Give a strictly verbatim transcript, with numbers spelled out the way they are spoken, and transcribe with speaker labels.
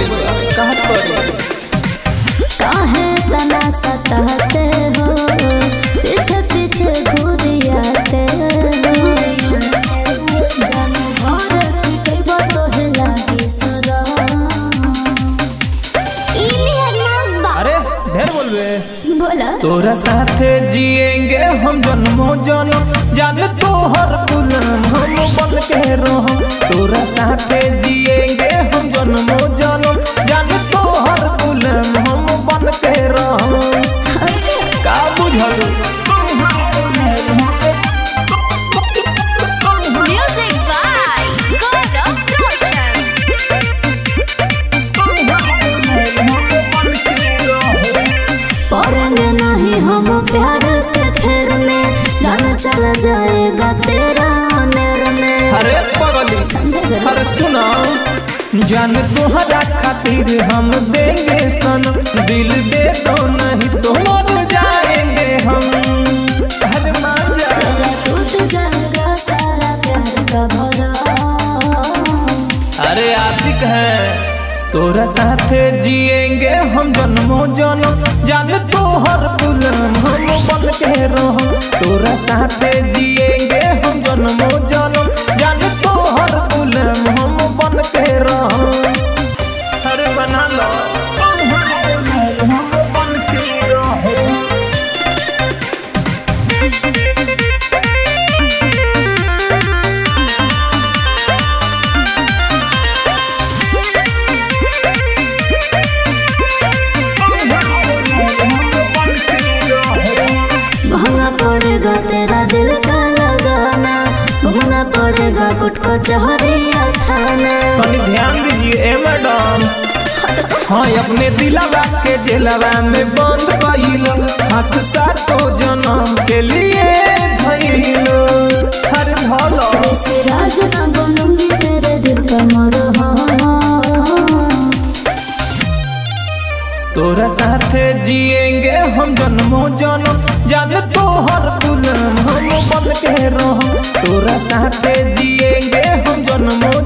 Speaker 1: गइल बा कहत पड़ी
Speaker 2: काहे तना सताते हो पीछे पीछे घुरियाते हो जाने भर पिटैबो तोहे लागी सरा
Speaker 1: अरे ढेर बोलबे
Speaker 2: बोला
Speaker 1: तोरा साथे जिएंगे हम जन्मों जन्म जान तोहर गुलाम हम बन के रहो तोरा साथे जिएंगे हम जन्मों जन्म जान तोहर गुलाम हम बन के रहो
Speaker 2: अच्छा
Speaker 1: का बुझल
Speaker 2: म्यूजिक बाय गौरव रोशन पढ़ेंगे नहीं हम प्यार के फेर में जान चला जाएगा तेरा नेर में
Speaker 1: अरे पगली
Speaker 2: समझे जरा।
Speaker 1: अरे सुना जान तोहरा खातिर हम देंगे सनम दिल दे दो नहीं तो मर जाएंगे हम अरे मान जा
Speaker 2: तेरा टूट जाएगा सारा प्यार का भरा
Speaker 1: अरे आशिक है तोरा साथे जिएंगे हम जन्मों जन्म जान तोहर गुलाम हम बन के रहो तोरा साथे जिएंगे हम जन्मों जन्म जान तोहर गुलाम हम बन के रहो अरे बना लो हम बन के रहो
Speaker 2: महंगा पड़ेगा तेरा दिल का लगाना महंगा पड़ेगा गुटको चहरिया खाना
Speaker 1: तनी ध्यान दीजिए ए मैडम हाँ अपने दिलवा के जेलवा में बंद कइलो हाथ सातो जन्म के लिए धइलो हर धलो
Speaker 2: वैसे राज ना बनूंगी तेरे दिल का मरहा
Speaker 1: तोरा साथे जिएंगे हम जन्मों जन्म जान तोहर गुलाम हम बन के रहो तोरा साथे जिएंगे हम जन्मों